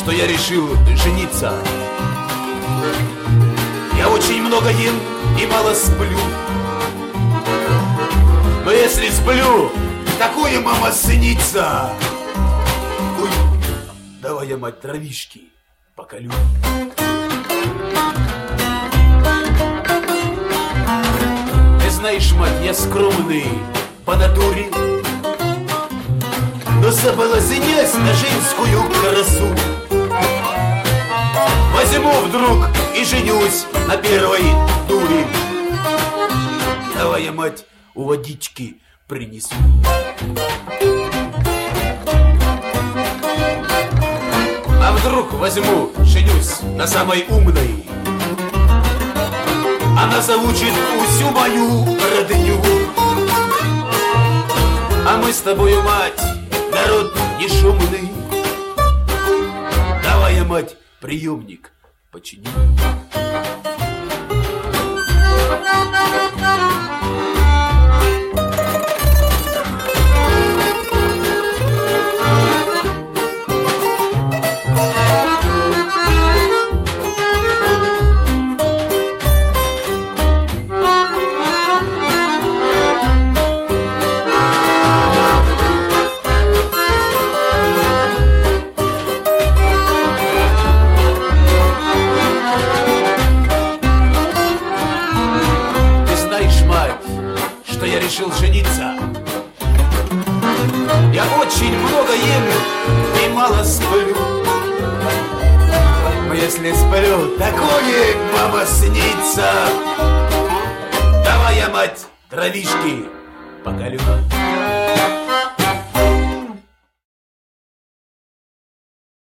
что я решил жениться. Я очень много ем и мало сплю. Но если сплю, такое, мама, снится. Ой, давай я, мать, травишки поколю. Ты знаешь, мать, я скромный по натуре, но соблазнясь на женскую красу, возьму вдруг и женюсь на первой дуре. Давай я, мать, у водички принесу. А вдруг возьму, женюсь на самой умной, она заучит всю мою родню. А мы с тобою, мать, народ не шумный. Давай я, мать, приемник почини. Я решил жениться. Я очень много ем и мало сплю. Но если сплю, такое, мама, снится. Давай я, мать, травишки поколю.